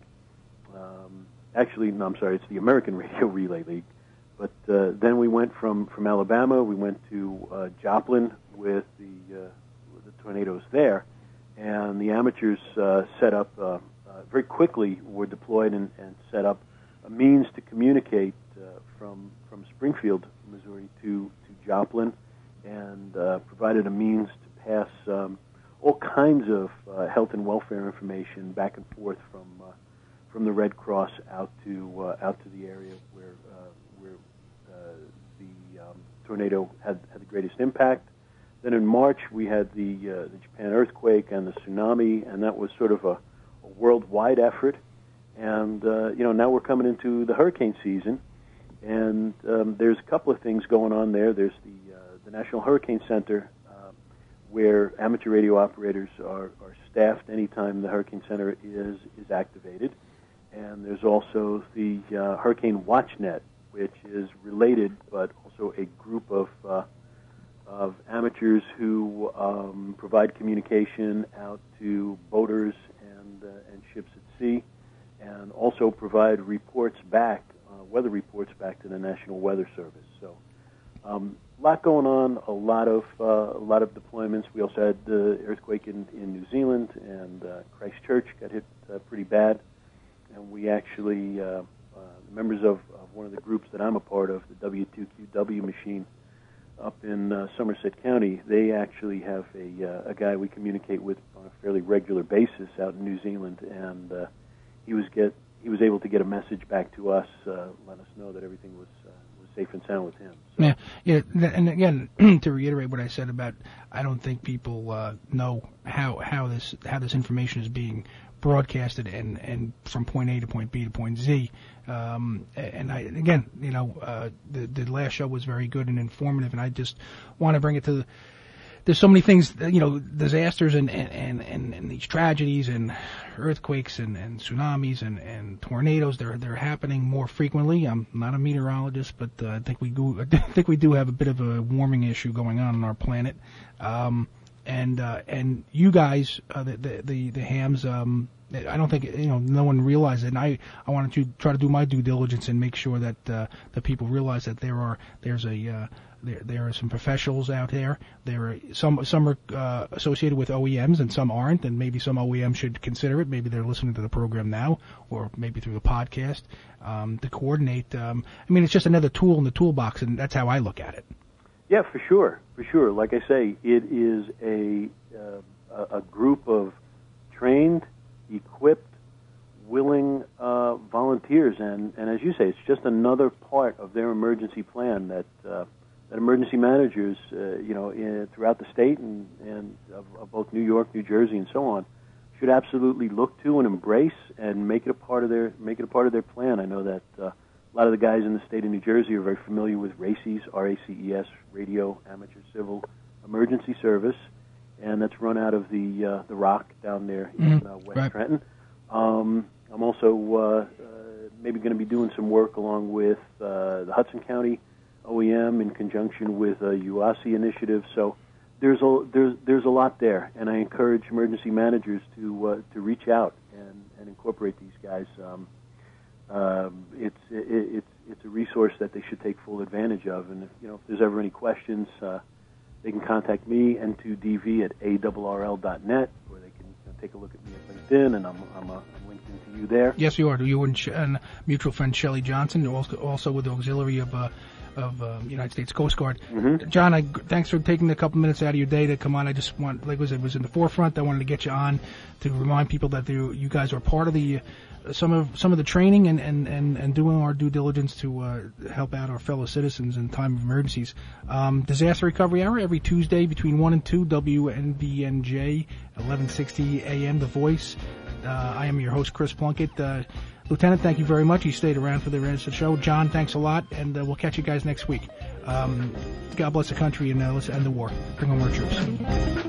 Um, Actually, no, I'm sorry, it's the American Radio Relay League. But uh, then we went from, from Alabama, we went to uh, Joplin with the, uh, with the tornadoes there, and the amateurs uh, set up, uh, uh, very quickly were deployed and, and set up a means to communicate uh, from, from Springfield, Missouri, to, to Joplin, and uh, provided a means to pass um, all kinds of uh, health and welfare information back and forth from uh, from the Red Cross out to uh, out to the area where uh, where uh, the um, tornado had, had the greatest impact. Then in March we had the uh, the Japan earthquake and the tsunami, and that was sort of a, a worldwide effort. And uh, you know, now we're coming into the hurricane season, and um, there's a couple of things going on there. There's the uh, the National Hurricane Center, uh, where amateur radio operators are, are staffed anytime the Hurricane Center is is activated. And there's also the uh, Hurricane WatchNet, which is related, but also a group of uh, of amateurs who um, provide communication out to boaters and uh, and ships at sea, and also provide reports back, uh, weather reports back to the National Weather Service. So, um, a lot going on, a lot of uh, a lot of deployments. We also had the earthquake in, in New Zealand, and uh, Christchurch got hit uh, pretty bad. And we actually, uh, uh, members of, of one of the groups that I'm a part of, the W two Q W machine up in uh, Somerset County, they actually have a, uh, a guy we communicate with on a fairly regular basis out in New Zealand, and uh, he was get he was able to get a message back to us, uh, let us know that everything was uh, was safe and sound with him. So. Yeah, yeah, and again, to reiterate what I said about, I don't think people uh, know how how this how this information is being broadcasted and, and from point A to point B to point Z. Um, and I, again, you know, uh, the, the last show was very good and informative, and I just want to bring it to the, there's so many things, you know, disasters and, and, and, and these tragedies and earthquakes and, and tsunamis and, and tornadoes. They're they're happening more frequently. I'm not a meteorologist, but uh, I think we do I think we do have a bit of a warming issue going on on our planet. Um, and uh, and you guys, uh, the, the the the hams. Um, I don't think, you know, no one realized it, and I, I wanted to try to do my due diligence and make sure that uh, that people realize that there are there's a uh, there there are some professionals out there. There are some some are uh, associated with O E Ms and some aren't, and maybe some O E Ms should consider it. Maybe they're listening to the program now, or maybe through the podcast um, to coordinate. Um, I mean, it's just another tool in the toolbox, and that's how I look at it. Yeah, for sure, for sure. Like I say, it is a uh, a group of trained, equipped, willing uh, volunteers, and, and as you say, it's just another part of their emergency plan that uh, that emergency managers, uh, you know, in, throughout the state and, and of, of both New York, New Jersey, and so on, should absolutely look to and embrace and make it a part of their make it a part of their plan. I know that uh, a lot of the guys in the state of New Jersey are very familiar with RACES, R A C E S, Radio Amateur Civil Emergency Service, and that's run out of the uh, the Rock down there in Mm-hmm. uh, West Right. Trenton. Um, I'm also uh, uh, maybe going to be doing some work along with uh, the Hudson County O E M in conjunction with a U A S I initiative. So there's a there's there's a lot there, and I encourage emergency managers to uh, to reach out and, and incorporate these guys. Um, um, it's it, it's it's a resource that they should take full advantage of, and if, you know, if there's ever any questions, uh, they can contact me N two D V at A R R L dot net, or they can you know, take a look at me at LinkedIn, and I'm I'm, uh, I'm linked into you there. Yes, you are. You and, Sh- and mutual friend Shelley Johnson, also also with the auxiliary of uh, of uh, United States Coast Guard. Mm-hmm. John, I, thanks for taking a couple minutes out of your day to come on. I just want, like I said, it was in the forefront. I wanted to get you on to remind people that they, you guys are part of the uh, some of some of the training and, and, and, and doing our due diligence to uh, help out our fellow citizens in time of emergencies. Um, Disaster Recovery Hour every Tuesday between one and two, W N B N J, eleven sixty A M, The Voice. Uh, I am your host, Chris Plunkett. Uh, Lieutenant, thank you very much. You stayed around for the rest of the show. John, thanks a lot, and uh, we'll catch you guys next week. Um, God bless the country and, uh, let's end the war. Bring home our troops.